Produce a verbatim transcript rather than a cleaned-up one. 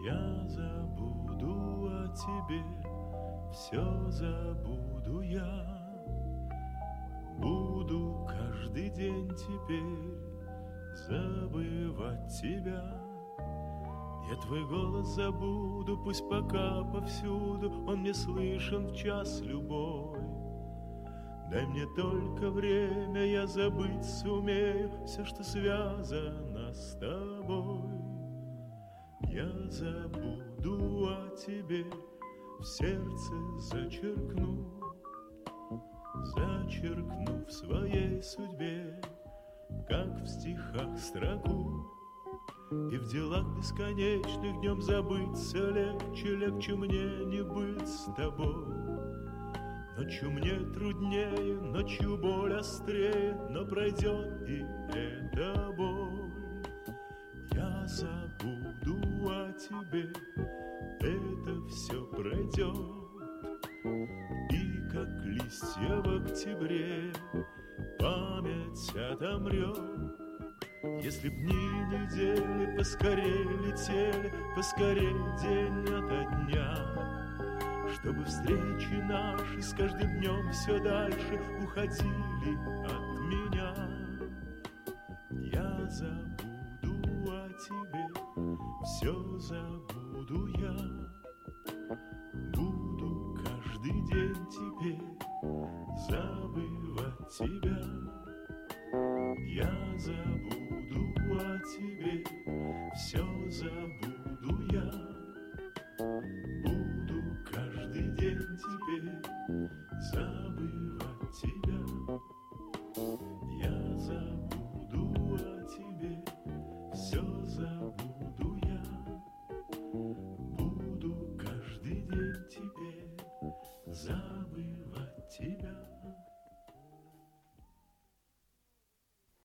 Я забуду о тебе, все забуду я. Буду каждый день теперь забывать тебя. Я твой голос забуду, пусть пока повсюду он мне слышен в час любой. Дай мне только время, я забыть сумею все, что связано с тобой. Я забуду о тебе, в сердце зачеркну, зачеркну в своей судьбе, как в стихах строку. И в делах бесконечных днем забыться легче, легче мне не быть с тобой. Ночью мне труднее, ночью боль острее, но пройдет и эта боль. Я забуду о тебе, это все пройдет. И как листья в октябре память отомрет. Если б дни недели поскорее летели, поскорее день ото дня, чтобы встречи наши с каждым днем все дальше уходили от меня. Я забуду о тебе, все забуду я. Буду каждый день теперь забывать тебя. Я забуду о тебе, все забуду я. Буду каждый день теперь забывать тебя. Я забуду о тебе, все забуду я. Буду каждый день теперь забывать тебя.